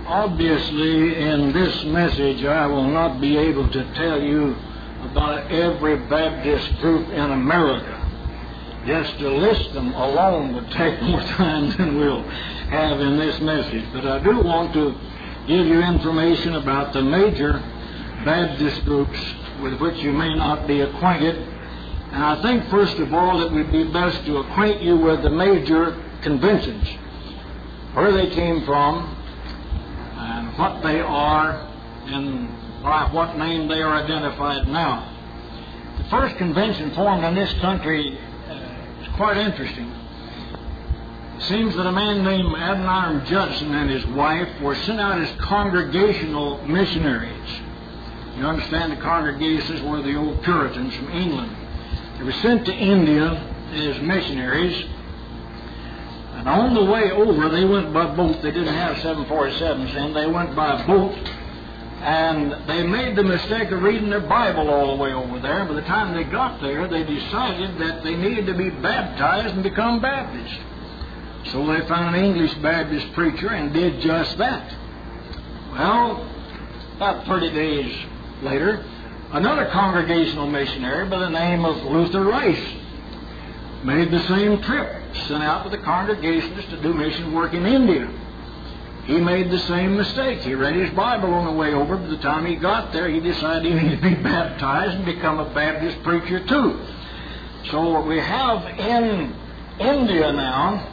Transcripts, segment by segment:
Obviously, in this message, I will not be able to tell you about every Baptist group in America. Just to list them alone would take more time than we'll have in this message. But I do want to give you information about the major Baptist groups with which you may not be acquainted. And I think, first of all, it would be best to acquaint you with the major conventions, where they came from, and what they are, and by what name they are identified now. The first convention formed in this country is quite interesting. It seems that a man named Adoniram Judson and his wife were sent out as congregational missionaries. You understand, the congregations were the old Puritans from England. They were sent to India as missionaries. And on the way over, they went by boat. They didn't have 747s then. They went by boat. And they made the mistake of reading their Bible all the way over there. By the time they got there, they decided that they needed to be baptized and become Baptists. So they found an English Baptist preacher and did just that. Well, about 30 days later, another congregational missionary by the name of Luther Rice made the same trip, sent out with the congregations to do mission work in India. He made the same mistake. He read his Bible on the way over. By the time he got there, he decided he needed to be baptized and become a Baptist preacher too. So we have in India now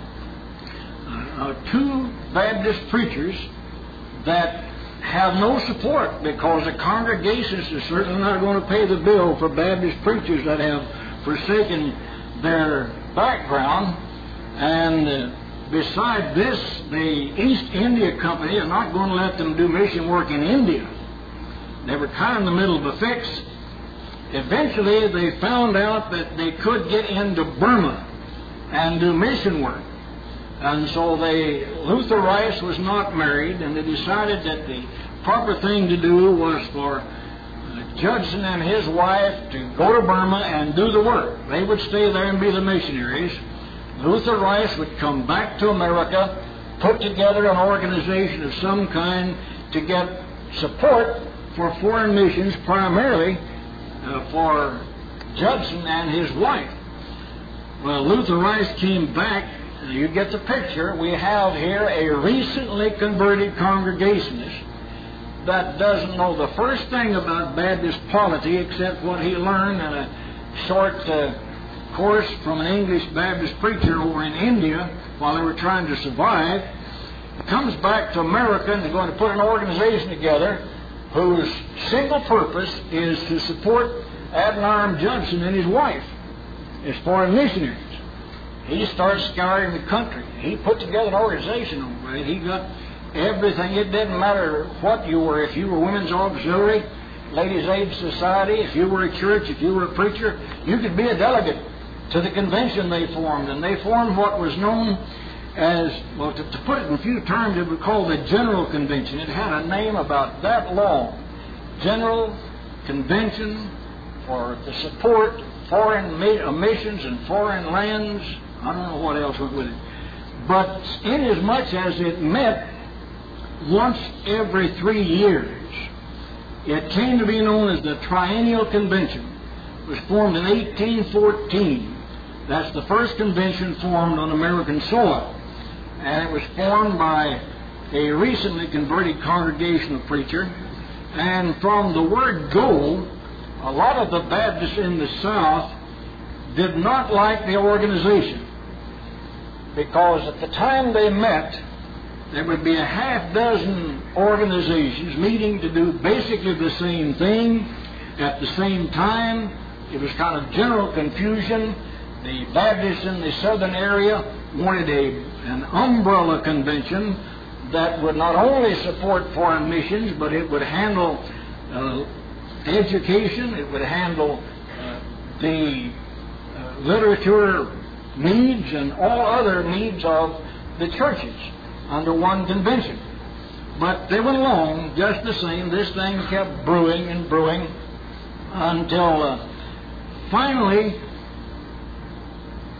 two Baptist preachers that have no support, because the congregations are certainly not going to pay the bill for Baptist preachers that have forsaken their background. And beside this, the East India Company are not going to let them do mission work in India. They were kind of in the middle of a fix. Eventually, they found out that they could get into Burma and do mission work. And so Luther Rice was not married, and they decided that the proper thing to do was for Judson and his wife to go to Burma and do the work. They would stay there and be the missionaries. Luther Rice would come back to America, put together an organization of some kind to get support for foreign missions, primarily for Judson and his wife. Well, Luther Rice came back. You get the picture. We have here a recently converted Congregationalist that doesn't know the first thing about Baptist polity except what he learned in a short course from an English Baptist preacher over in India while they were trying to survive. He comes back to America, and they're going to put an organization together whose single purpose is to support Adoniram Judson and his wife as foreign missionaries. He started scouring the country. He put together an organization over it. He got everything. It didn't matter what you were. If you were Women's Auxiliary, Ladies' Aid Society, if you were a church, if you were a preacher, you could be a delegate to the convention they formed. And they formed what was known as, well, to put it in a few terms, it was called the General Convention. It had a name about that long. General Convention for the support foreign missions and foreign lands. I don't know what else went with it. But inasmuch as it met once every 3 years, it came to be known as the Triennial Convention. It was formed in 1814. That's the first convention formed on American soil. And it was formed by a recently converted Congregational preacher. And from the word go, a lot of the Baptists in the South did not like the organization, because at the time they met, there would be a half dozen organizations meeting to do basically the same thing at the same time. It was kind of general confusion. The Baptists in the southern area wanted an umbrella convention that would not only support foreign missions, but it would handle education, it would handle the literature needs and all other needs of the churches under one convention. But they went along just the same. This thing kept brewing and brewing until finally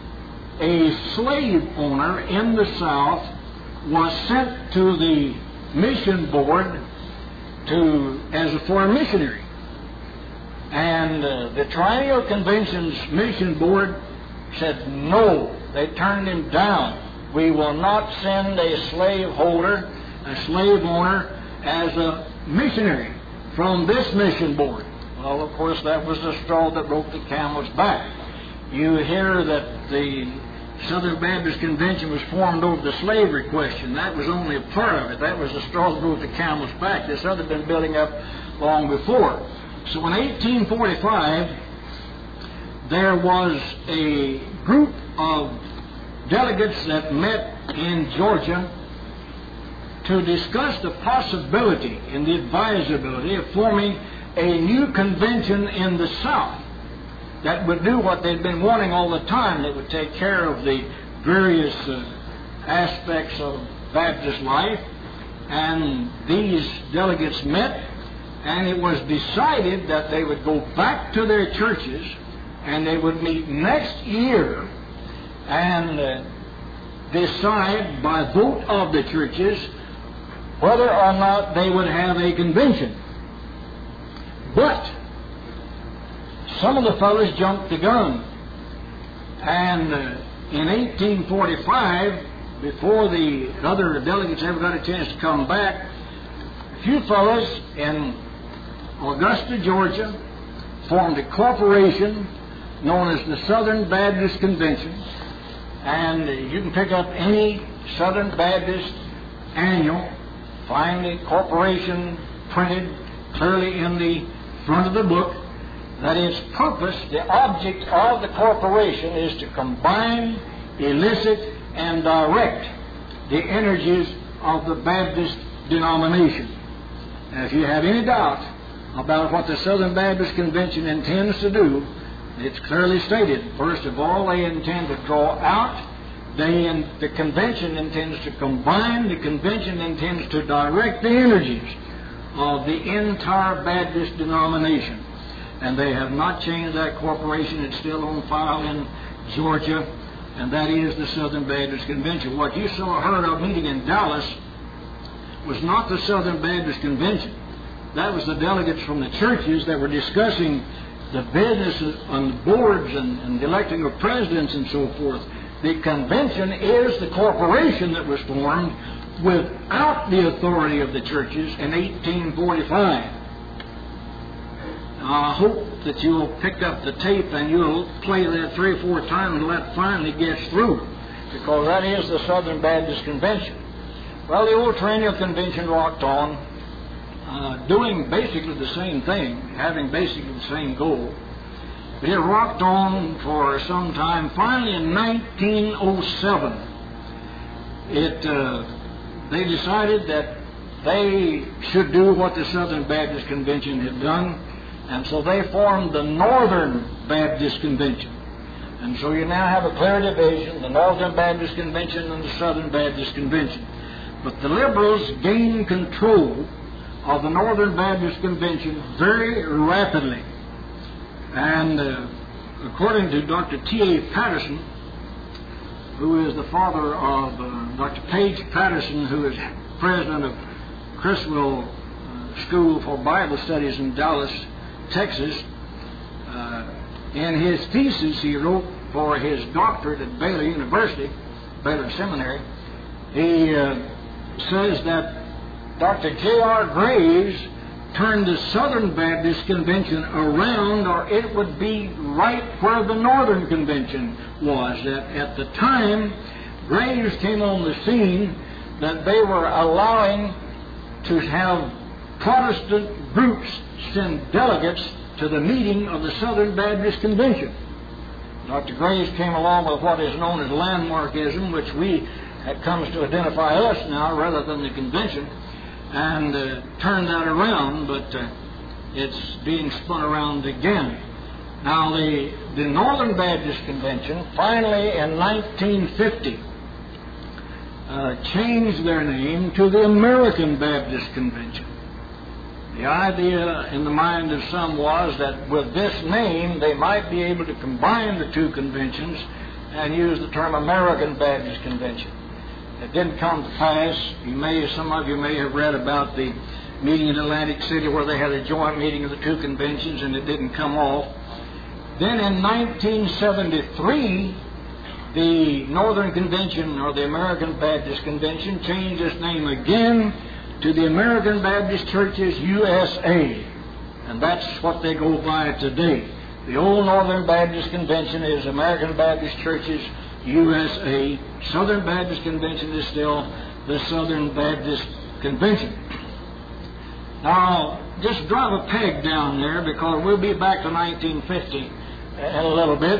a slave owner in the South was sent to the mission board as a foreign missionary. And the Triennial Convention's mission board said no. They turned him down. We will not send a slave owner, as a missionary from this mission board. Well, of course, that was the straw that broke the camel's back. You hear that the Southern Baptist Convention was formed over the slavery question. That was only a part of it. That was the straw that broke the camel's back. This other had been building up long before. So in 1845, there was a group of delegates that met in Georgia to discuss the possibility and the advisability of forming a new convention in the South that would do what they'd been wanting all the time. That would take care of the various aspects of Baptist life. And these delegates met, and it was decided that they would go back to their churches and they would meet next year and decide by vote of the churches whether or not they would have a convention. But some of the fellows jumped the gun. And in 1845, before the other delegates ever got a chance to come back, a few fellows in Augusta, Georgia, formed a corporation known as the Southern Baptist Convention. And you can pick up any Southern Baptist annual, find the corporation printed clearly in the front of the book, that its purpose, the object of the corporation, is to combine, elicit, and direct the energies of the Baptist denomination. And if you have any doubt about what the Southern Baptist Convention intends to do, it's clearly stated. First of all, they intend to draw out. The convention intends to combine. The convention intends to direct the energies of the entire Baptist denomination. And they have not changed that corporation. It's still on file in Georgia, and that is the Southern Baptist Convention. What you heard of meeting in Dallas was not the Southern Baptist Convention. That was the delegates from the churches that were discussing the business on the boards and the electing of presidents and so forth. The convention is the corporation that was formed without the authority of the churches in 1845. I hope that you'll pick up the tape and you'll play that 3 or 4 times until that finally gets through, because that is the Southern Baptist Convention. Well, the old Triennial Convention rocked on, doing basically the same thing, having basically the same goal. But it rocked on for some time. Finally, in 1907, they decided that they should do what the Southern Baptist Convention had done, and so they formed the Northern Baptist Convention. And so you now have a clear division, the Northern Baptist Convention and the Southern Baptist Convention. But the liberals gained control of the Northern Baptist Convention very rapidly. And according to Dr. T.A. Patterson, who is the father of Dr. Page Patterson, who is president of Criswell School for Bible Studies in Dallas, Texas, in his thesis he wrote for his doctorate at Baylor University, Baylor Seminary, he says that Dr. J.R. Graves turned the Southern Baptist Convention around, or it would be right where the Northern Convention was. At the time Graves came on the scene, that they were allowing to have Protestant groups send delegates to the meeting of the Southern Baptist Convention. Dr. Graves came along with what is known as landmarkism, which comes to identify us now rather than the convention, and turned that around, but it's being spun around again. Now, the Northern Baptist Convention finally in 1950 changed their name to the American Baptist Convention. The idea in the mind of some was that with this name they might be able to combine the two conventions and use the term American Baptist Convention. It didn't come to pass. Some of you may have read about the meeting in Atlantic City where they had a joint meeting of the two conventions and it didn't come off. Then in 1973, the Northern Convention, or the American Baptist Convention, changed its name again to the American Baptist Churches USA. And that's what they go by today. The old Northern Baptist Convention is American Baptist Churches USA. Southern Baptist Convention is still the Southern Baptist Convention. Now, just drive a peg down there because we'll be back to 1950 in a little bit.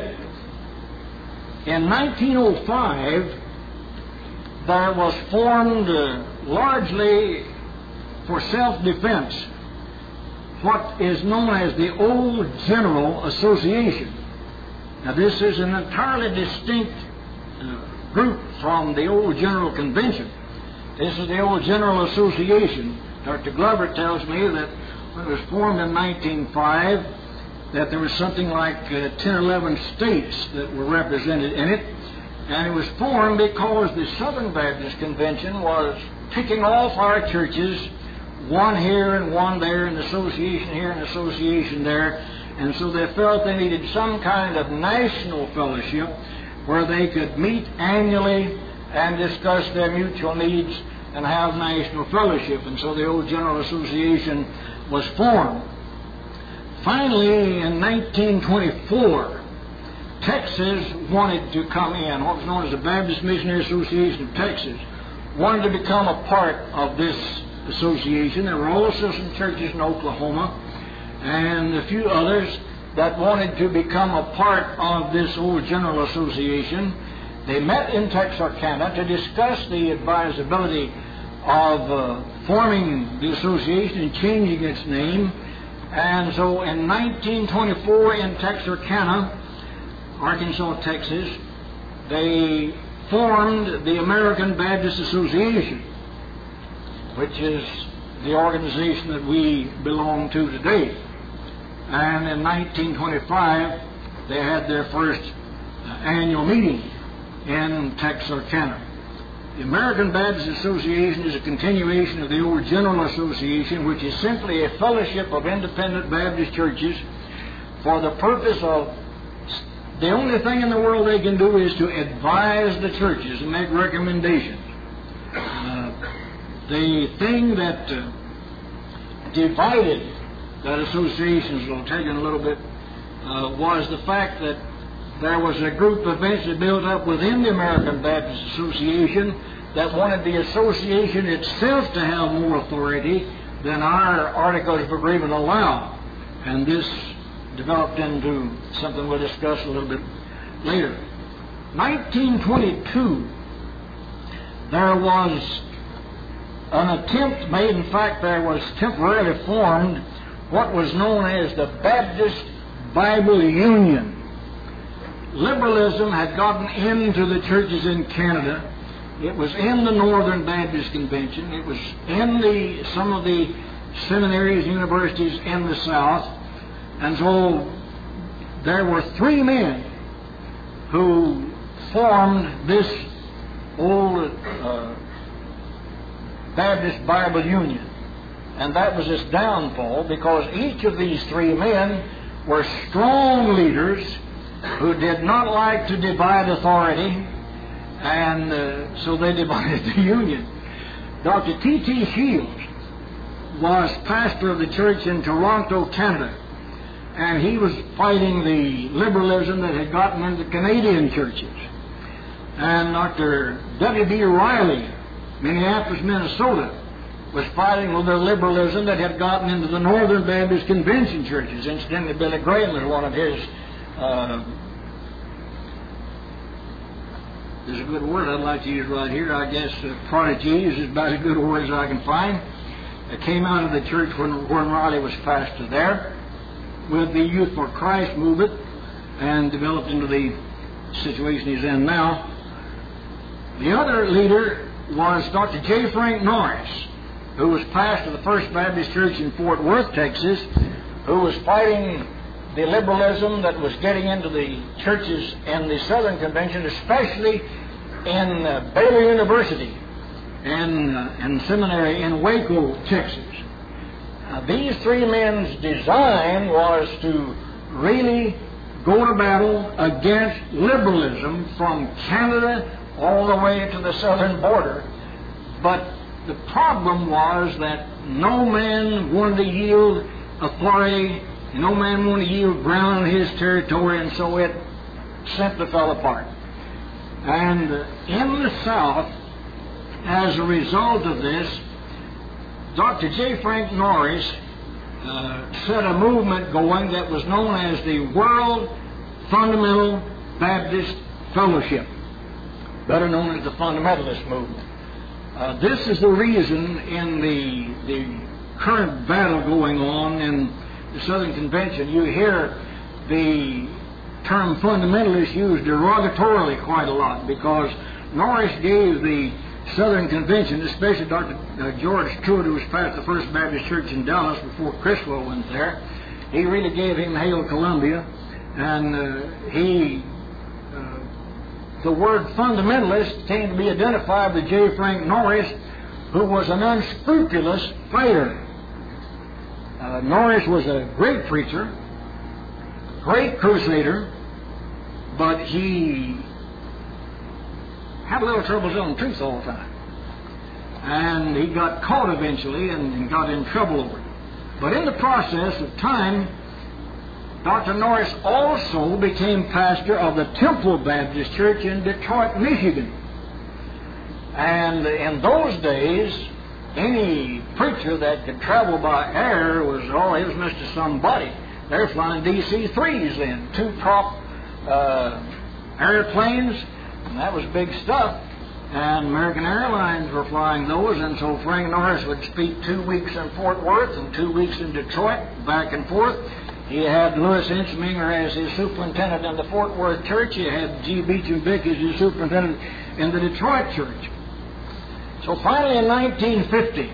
In 1905, there was formed largely for self-defense what is known as the Old General Association. Now, this is an entirely distinct group from the Old General Convention. This is the Old General Association. Dr. Glover tells me that when it was formed in 1905, that there was something like 10 or 11 states that were represented in it. And it was formed because the Southern Baptist Convention was picking off our churches, one here and one there, an association here and association there. And so they felt they needed some kind of national fellowship where they could meet annually and discuss their mutual needs and have national fellowship. And so the Old General Association was formed. Finally, in 1924, Texas wanted to come in. What was known as the Baptist Missionary Association of Texas wanted to become a part of this association. There were also some churches in Oklahoma and a few others that wanted to become a part of this Old General Association. They met in Texarkana to discuss the advisability of forming the association and changing its name. And so in 1924 in Texarkana, Arkansas, Texas, they formed the American Baptist Association, which is the organization that we belong to today. And in 1925, they had their first annual meeting in Texarkana. The American Baptist Association is a continuation of the Old General Association, which is simply a fellowship of independent Baptist churches for the purpose of, the only thing in the world they can do is to advise the churches and make recommendations. The thing that divided that association, as I'll tell you in a little bit, was the fact that there was a group eventually built up within the American Baptist Association that wanted the association itself to have more authority than our Articles of Agreement allow. And this developed into something we'll discuss a little bit later. 1922, there was an attempt made, in fact there was temporarily formed what was known as the Baptist Bible Union. Liberalism had gotten into the churches in Canada. It was in the Northern Baptist Convention. It was in some of the seminaries and universities in the South. And so there were three men who formed this old Baptist Bible Union. And that was its downfall, because each of these three men were strong leaders who did not like to divide authority, and so they divided the union. Dr. T.T. Shields was pastor of the church in Toronto, Canada, and he was fighting the liberalism that had gotten into Canadian churches. And Dr. W.B. Riley, Minneapolis, Minnesota, was fighting with the liberalism that had gotten into the Northern Baptist Convention churches. Incidentally, Billy Graham was one of his, there's a good word I'd like to use right here, I guess prodigies is about as good a word as I can find. It came out of the church when Riley was pastor there with the Youth for Christ movement and developed into the situation he's in now. The other leader was Dr. J. Frank Norris, who was pastor of the First Baptist Church in Fort Worth, Texas, who was fighting the liberalism that was getting into the churches in the Southern Convention, especially in Baylor University and seminary in Waco, Texas. These three men's design was to really go to battle against liberalism from Canada all the way to the southern border. But the problem was that no man wanted to yield authority, no man wanted to yield ground on his territory, and so it simply fell apart. And in the South, as a result of this, Dr. J. Frank Norris set a movement going that was known as the World Fundamental Baptist Fellowship, better known as the Fundamentalist Movement. This is the reason in the current battle going on in the Southern Convention, you hear the term fundamentalist used derogatorily quite a lot, because Norris gave the Southern Convention, especially Dr. George Truett, who was pastor of the First Baptist Church in Dallas before Criswell went there, he really gave him Hail Columbia, and the word fundamentalist came to be identified with J. Frank Norris, who was an unscrupulous fighter. Norris was a great preacher, great crusader, but he had a little trouble telling the truth all the time. And he got caught eventually and got in trouble over it. But in the process of time, Dr. Norris also became pastor of the Temple Baptist Church in Detroit, Michigan. And in those days, any preacher that could travel by air was, he was Mr. Somebody. They're flying DC-3s then, two-prop airplanes, and that was big stuff. And American Airlines were flying those, and so Frank Norris would speak 2 weeks in Fort Worth and 2 weeks in Detroit, back and forth. He had Louis Inchminger as his superintendent in the Fort Worth church. He had G. Beecham Vick as his superintendent in the Detroit church. So finally in 1950,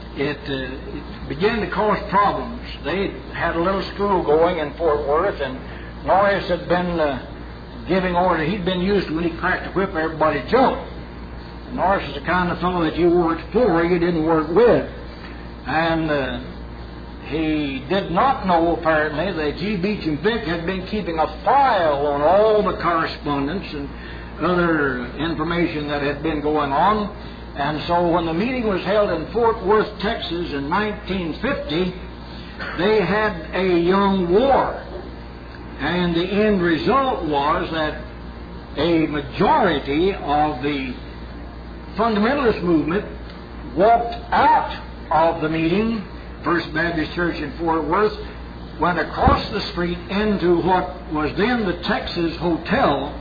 it began to cause problems. They had a little school going in Fort Worth, and Norris had been giving orders. He'd been used to, when he cracked a whip, everybody jumped. Norris is the kind of fellow that you worked for, you didn't work with. And he did not know, apparently, that G. Beecham Vick had been keeping a file on all the correspondence and other information that had been going on. And so when the meeting was held in Fort Worth, Texas in 1950, they had a young war. And the end result was that a majority of the fundamentalist movement walked out of the meeting. First Baptist Church in Fort Worth went across the street into what was then the Texas Hotel.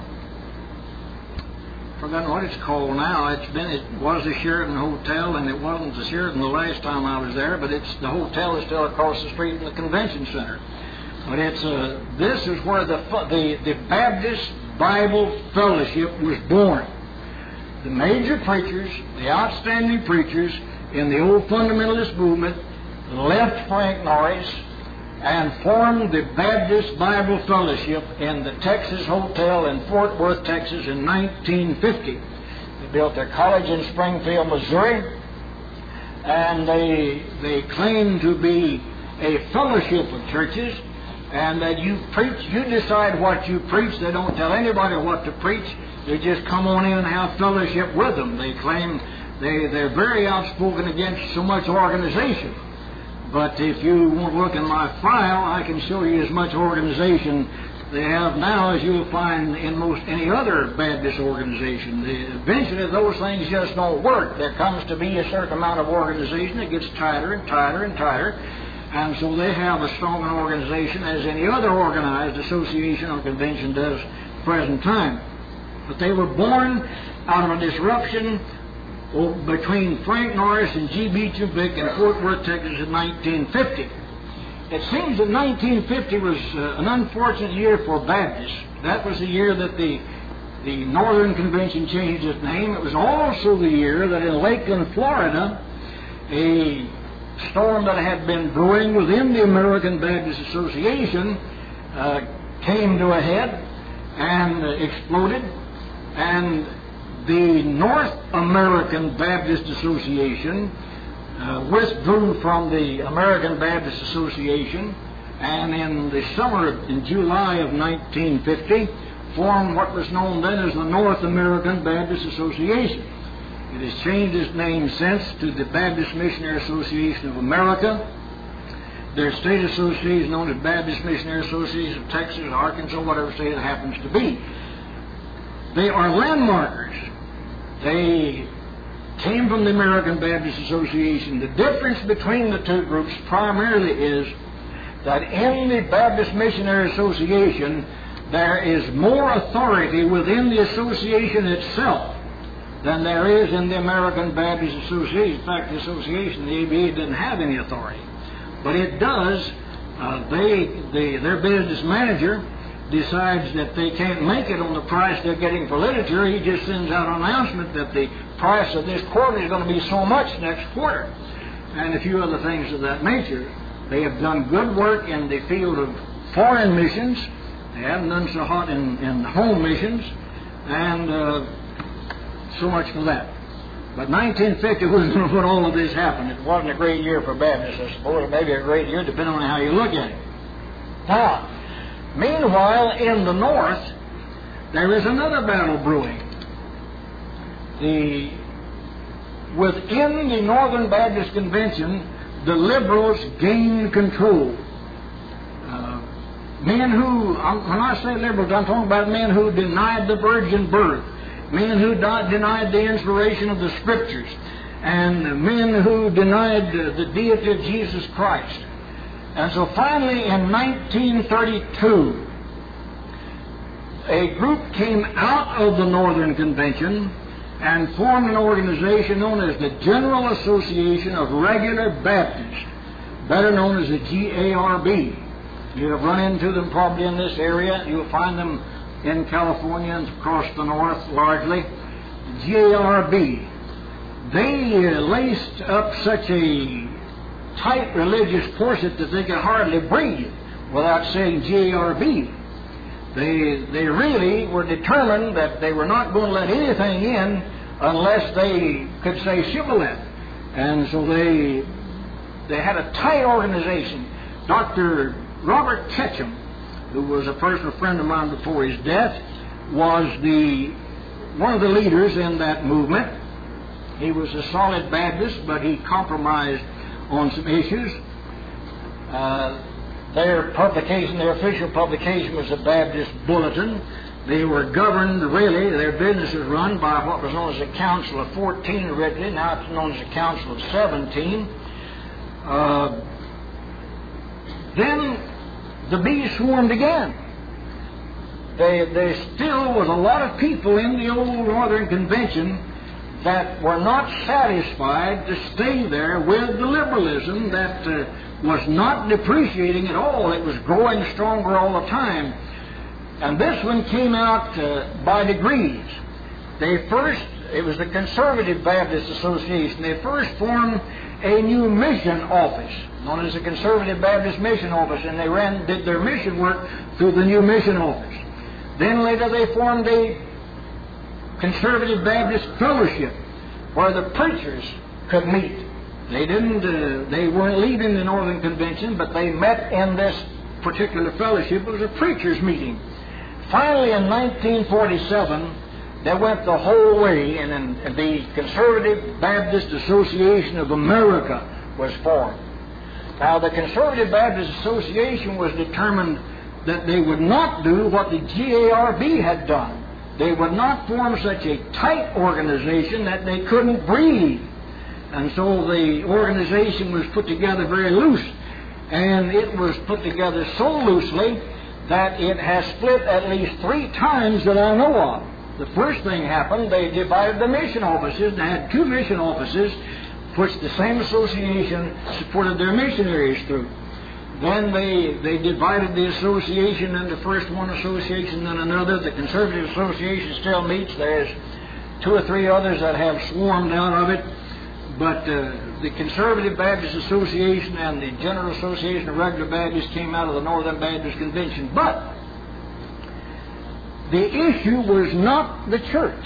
Forgotten what it's called now. It was the Sheraton Hotel, and it wasn't the Sheraton the last time I was there, but the hotel is still across the street in the convention center. But this is where the Baptist Bible Fellowship was born. The major preachers, the outstanding preachers in the old fundamentalist movement, left Frank Norris and formed the Baptist Bible Fellowship in the Texas Hotel in Fort Worth, Texas in 1950. They built their college in Springfield, Missouri, and they claimed to be a fellowship of churches, and that you preach, you decide what you preach. They don't tell anybody what to preach. They just come on in and have fellowship with them. They claim they're very outspoken against so much organization. But if you want to look in my file, I can show you as much organization they have now as you'll find in most any other Baptist organization. Eventually, those things just don't work. There comes to be a certain amount of organization that gets tighter and tighter and tighter. And so they have as strong an organization as any other organized association or convention does at the present time. But they were born out of a disruption between Frank Norris and G. Beecham Vick in Fort Worth, Texas in 1950. It seems that 1950 was an unfortunate year for Baptists. That was the year that the Northern Convention changed its name. It was also the year that in Lakeland, Florida, a storm that had been brewing within the American Baptist Association came to a head and exploded. And the North American Baptist Association withdrew from the American Baptist Association, and in July of 1950, formed what was known then as the North American Baptist Association. It has changed its name since to the Baptist Missionary Association of America. Their state association known as Baptist Missionary Association of Texas, Arkansas, whatever state it happens to be. They are landmarkers. They came from the American Baptist Association. The difference between the two groups primarily is that in the Baptist Missionary Association, there is more authority within the association itself than there is in the American Baptist Association. In fact, the association, the ABA, didn't have any authority. But it does. Their business manager decides that they can't make it on the price they're getting for literature. He just sends out an announcement that the price of this quarter is going to be so much next quarter, and a few other things of that nature. They have done good work in the field of foreign missions. They haven't done so hot in home missions, and so much for that. But 1950 was when all of this happened. It wasn't a great year for Baptists, I suppose, or maybe a great year, depending on how you look at it. Now, meanwhile, in the North, there is another battle brewing. Within the Northern Baptist Convention, the liberals gained control. Men who, when I say liberals, I'm talking about men who denied the virgin birth, men who denied the inspiration of the Scriptures, and men who denied the deity of Jesus Christ. And so finally, in 1932, a group came out of the Northern Convention and formed an organization known as the General Association of Regular Baptists, better known as the GARB. You have run into them probably in this area. You'll find them in California and across the North largely. GARB. They laced up such a tight religious corset that they could hardly breathe without saying GARB. They really were determined that they were not going to let anything in unless they could say shibboleth. And so they had a tight organization. Dr. Robert Ketchum, who was a personal friend of mine before his death, was one of the leaders in that movement. He was a solid Baptist, but he compromised on some issues. Their official publication was the Baptist Bulletin. They were governed, really, their business was run by what was known as the Council of 14 originally. Now it's known as the Council of 17. Then the bees swarmed again. There still was a lot of people in the old Northern Convention that were not satisfied to stay there with the liberalism that was not depreciating at all. It was growing stronger all the time. And this one came out by degrees. It was the Conservative Baptist Association. They first formed a new mission office, known as the Conservative Baptist Mission Office, and they did their mission work through the new mission office. Then later they formed a Conservative Baptist Fellowship, where the preachers could meet. They weren't leading the Northern Convention, but they met in this particular fellowship. It was a preachers' meeting. Finally, in 1947, they went the whole way, and the Conservative Baptist Association of America was formed. Now, the Conservative Baptist Association was determined that they would not do what the GARB had done. They would not form such a tight organization that they couldn't breathe. And so the organization was put together very loose. And it was put together so loosely that it has split at least 3 times that I know of. The first thing happened, they divided the mission offices. They had 2 mission offices, which the same association supported their missionaries through. Then they divided the association into first one association, then another. The Conservative Association still meets. There's 2 or 3 others that have swarmed out of it. But the Conservative Baptist Association and the General Association of Regular Baptists came out of the Northern Baptist Convention. But the issue was not the church.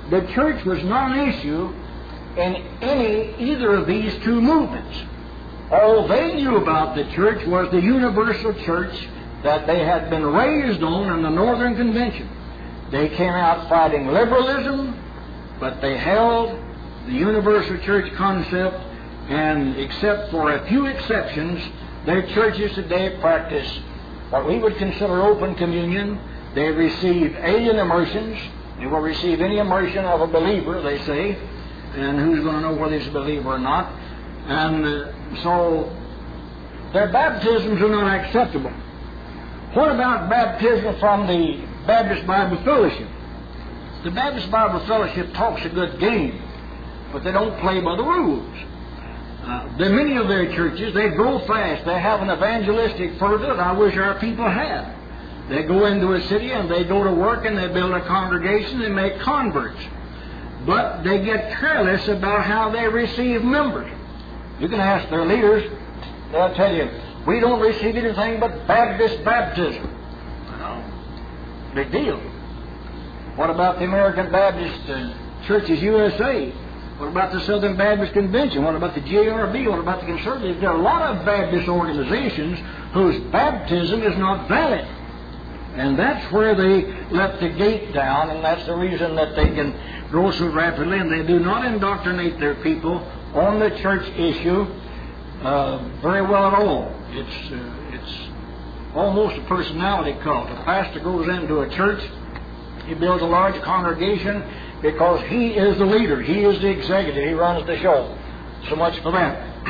the church was not an issue in either of these two movements. All they knew about the church was the universal church that they had been raised on in the Northern Convention. They came out fighting liberalism, but they held the universal church concept, and except for a few exceptions, their churches today practice what we would consider open communion. They receive alien immersions. They will receive any immersion of a believer, they say, and who's going to know whether he's a believer or not. And so their baptisms are not acceptable. What about baptism from the Baptist Bible Fellowship? The Baptist Bible Fellowship talks a good game, but they don't play by the rules. Many of their churches, they grow fast. They have an evangelistic fervor that I wish our people had. They go into a city and they go to work and they build a congregation and make converts. But they get careless about how they receive members. You can ask their leaders, they'll tell you, we don't receive anything but Baptist baptism. Big deal. What about the American Baptist Churches USA? What about the Southern Baptist Convention? What about the JRB? What about the Conservatives? There are a lot of Baptist organizations whose baptism is not valid. And that's where they let the gate down, and that's the reason that they can grow so rapidly, and they do not indoctrinate their people on the church issue very well at all. It's almost a personality cult. A pastor goes into a church, he builds a large congregation because he is the leader, he is the executive, he runs the show. So much for that.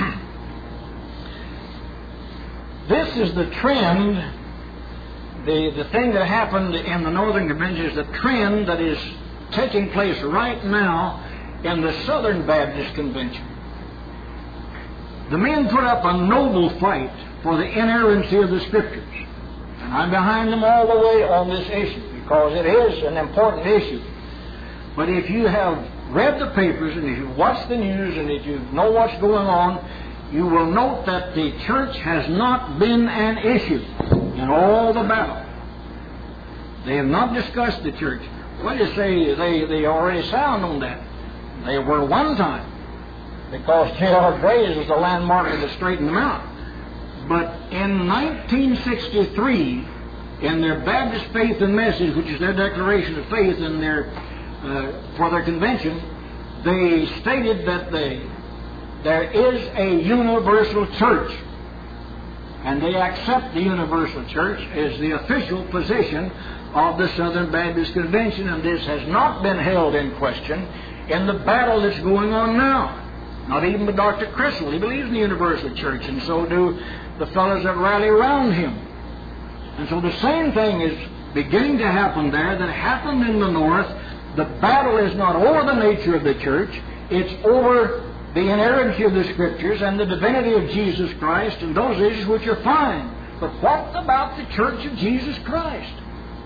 This is the trend. The thing that happened in the Northern Convention is the trend that is taking place right now in the Southern Baptist Convention. The men put up a noble fight for the inerrancy of the Scriptures. And I'm behind them all the way on this issue because it is an important issue. But if you have read the papers and if you watch the news and if you know what's going on, you will note that the church has not been an issue in all the battle. They have not discussed the church. What do you say? They already sound on that. They were one time, because J.R. Graves was the landmark that straightened them out. But in 1963, in their Baptist Faith and Message, which is their declaration of faith in for their convention, they stated that there is a universal church. And they accept the universal church as the official position of the Southern Baptist Convention, and this has not been held in question in the battle that's going on now. Not even with Dr. Crystal. He believes in the universal church, and so do the fellows that rally around him. And so the same thing is beginning to happen there that happened in the North. The battle is not over the nature of the church, it's over the inerrancy of the Scriptures and the divinity of Jesus Christ and those issues which are fine. But what about the Church of Jesus Christ?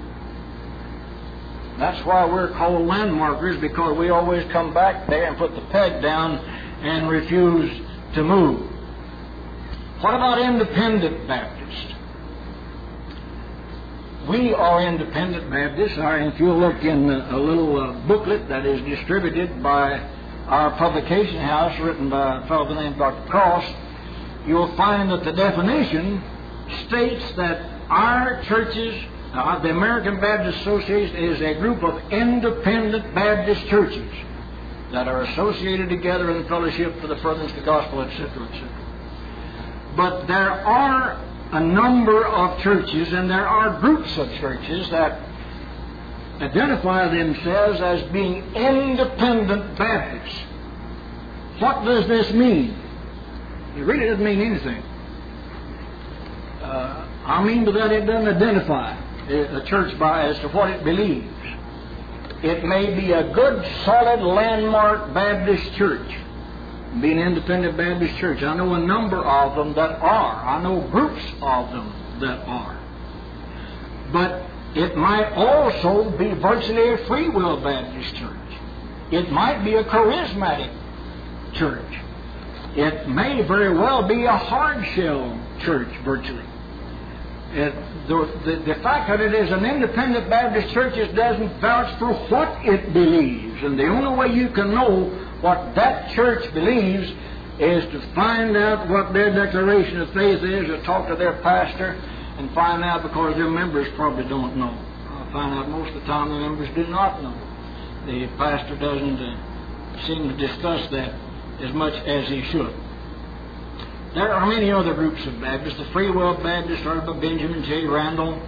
That's why we're called landmarkers, because we always come back there and put the peg down and refuse to move. What about independent Baptists? We are independent Baptists. If you'll look in a little booklet that is distributed by our publication house, written by a fellow named Dr. Cross, you'll find that the definition states that our churches, the American Baptist Association, is a group of independent Baptist churches that are associated together in fellowship for the furtherance of the gospel, etc., etc. But there are a number of churches, and there are groups of churches that identify themselves as being independent Baptists. What does this mean? It really doesn't mean anything. I mean by that it doesn't identify a church by as to what it believes. It may be a good, solid, landmark Baptist church, be an independent Baptist church. I know a number of them that are. I know groups of them that are. But it might also be virtually a free will Baptist church. It might be a charismatic church. It may very well be a hard shell church virtually. The fact that it is an independent Baptist church doesn't vouch for what it believes. And the only way you can know what that church believes is to find out what their declaration of faith is, or talk to their pastor and find out, because their members probably don't know. I find out most of the time the members do not know. The pastor doesn't seem to discuss that as much as he should. There are many other groups of Baptists. The Free Will Baptists, started by Benjamin J. Randall,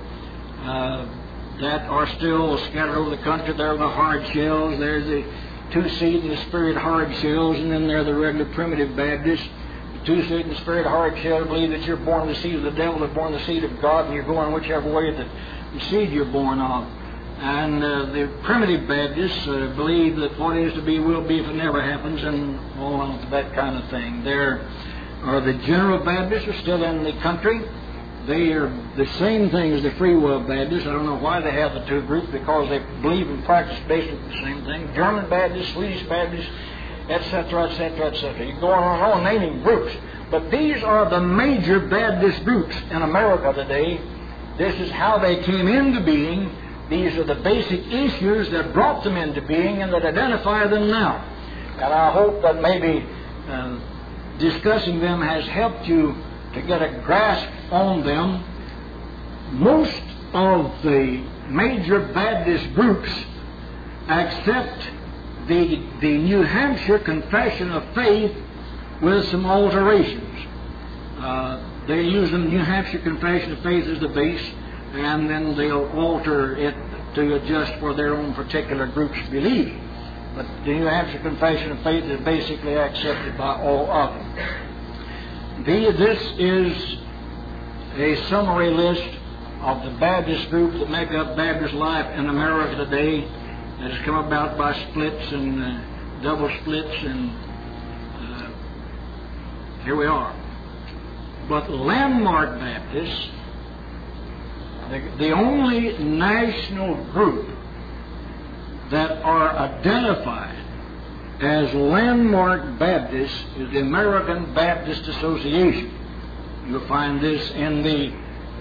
that are still scattered over the country. There are the Hard Shells. There's the Two-Seed and the Spirit Hard Shells, and then there are the regular Primitive Baptists. The Two-Seed and the Spirit Hard Shells believe that you're born of the seed of the devil, or born of the seed of God, and you're going whichever way that the seed you're born of. And the Primitive Baptists believe that what is to be will be if it never happens, and all of that kind of thing. There are the General Baptists, are still in the country. They are the same thing as the Free Will Baptists. I don't know why they have the two groups, because they believe and practice basically the same thing. German Baptists, Swedish Baptists, etc., etc., etc. You go on naming groups. But these are the major Baptist groups in America today. This is how they came into being. These are the basic issues that brought them into being and that identify them now. And I hope that maybe discussing them has helped you to get a grasp on them. Most of the major Baptist groups accept the New Hampshire Confession of Faith with some alterations. They use the New Hampshire Confession of Faith as the base, and then they'll alter it to adjust for their own particular group's belief. But the New Hampshire Confession of Faith is basically accepted by all of them. This is a summary list of the Baptist groups that make up Baptist life in America today. It has come about by splits and double splits, and here we are. But Landmark Baptists, the only national group that are identified as Landmark Baptists, is the American Baptist Association. You'll find this in the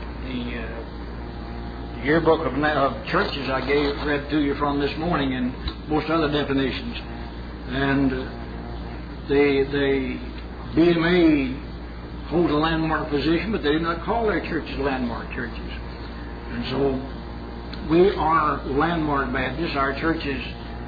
yearbook of churches I read to you from this morning, and most other definitions. And the BMA holds a landmark position, but they do not call their churches landmark churches. And so we are Landmark Baptists. Our churches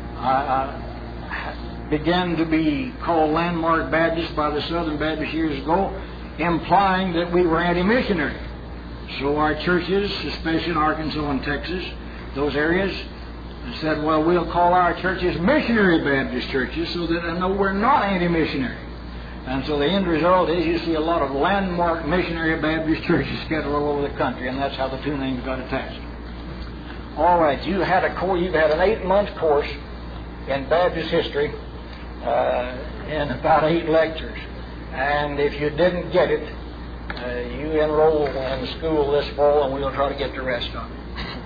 began to be called Landmark Baptists by the Southern Baptists years ago, implying that we were anti-missionary. So our churches, especially in Arkansas and Texas, those areas, said, well, we'll call our churches missionary Baptist churches, so that I know we're not anti-missionary. And so the end result is you see a lot of Landmark missionary Baptist churches scattered all over the country, and that's how the two names got attached. All right, you've had an 8-month course in Baptist history in about 8 lectures. And if you didn't get it, you enroll in school this fall, and we'll try to get the rest of it.